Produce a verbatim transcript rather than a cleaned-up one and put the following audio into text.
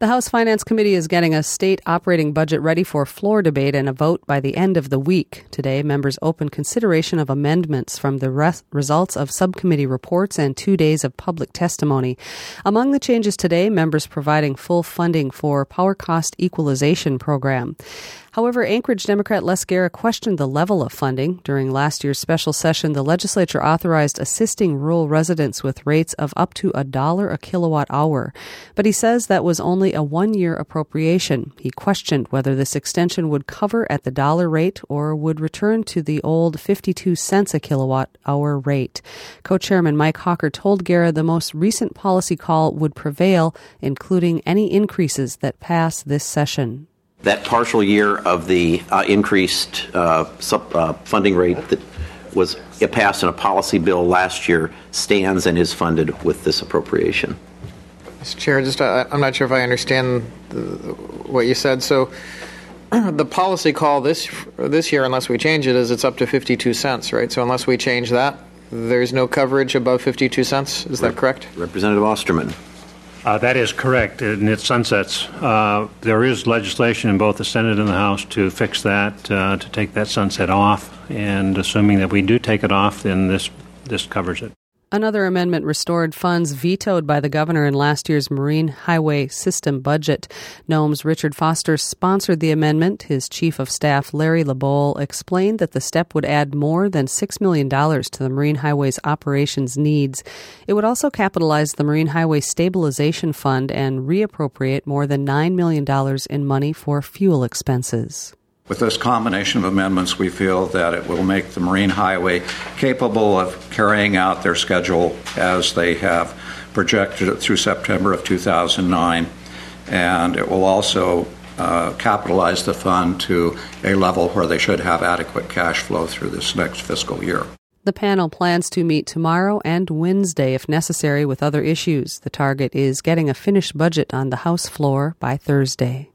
The House Finance Committee is getting a state operating budget ready for floor debate and a vote by the end of the week. Today, members opened consideration of amendments from the res- results of subcommittee reports and two days of public testimony. Among the changes today, members providing full funding for Power Cost Equalization Program. However, Anchorage Democrat Les Guerra questioned the level of funding. During last year's special session, the legislature authorized assisting rural residents with rates of up to a dollar a kilowatt hour. But he says that was only a one-year appropriation. He questioned whether this extension would cover at the dollar rate or would return to the old fifty-two cents a kilowatt hour rate. Co-chairman Mike Hawker told Guerra the most recent policy call would prevail, including any increases that pass this session. That partial year of the uh, increased uh, sub, uh, funding rate that was passed in a policy bill last year stands and is funded with this appropriation. Mister Chair, just uh, I'm not sure if I understand the, what you said. So the policy call this this year, unless we change it, is it's up to fifty-two cents, right? So unless we change that, there's no coverage above fifty-two cents. Is that correct? Representative Osterman. Uh, that is correct, and it sunsets. Uh, there is legislation in both the Senate and the House to fix that, uh, to take that sunset off, and assuming that we do take it off, then this this covers it. Another amendment restored funds vetoed by the governor in last year's Marine Highway System budget. N O M E's Richard Foster sponsored the amendment. His chief of staff, Larry LeBole, explained that the step would add more than six million dollars to the Marine Highway's operations needs. It would also capitalize the Marine Highway Stabilization Fund and reappropriate more than nine million dollars in money for fuel expenses. With this combination of amendments, we feel that it will make the Marine Highway capable of carrying out their schedule as they have projected it through September of two thousand nine, and it will also uh, capitalize the fund to a level where they should have adequate cash flow through this next fiscal year. The panel plans to meet tomorrow and Wednesday if necessary with other issues. The target is getting a finished budget on the House floor by Thursday.